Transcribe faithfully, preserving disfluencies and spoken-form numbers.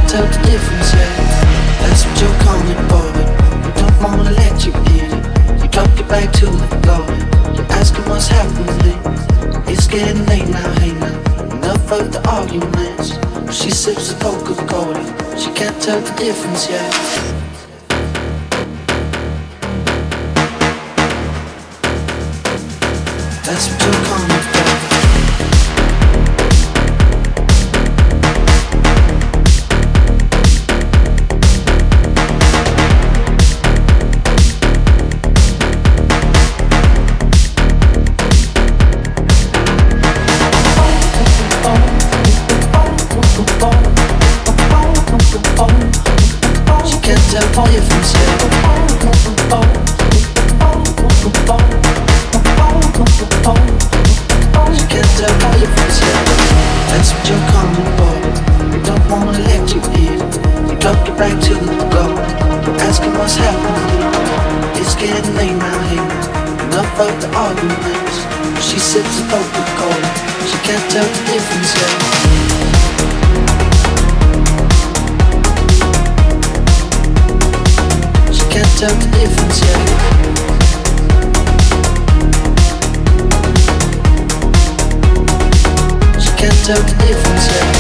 tell the difference yet. That's what you're calling for, but I don't wanna let you in it. You drop your back to the floor. You're asking what's happening. It's getting late now, hey now. Enough of the arguments. She sips a Coca-Cola. She can't tell the difference yet. That's what you're calling for. Tell the difference yet. She can't tell the difference yet.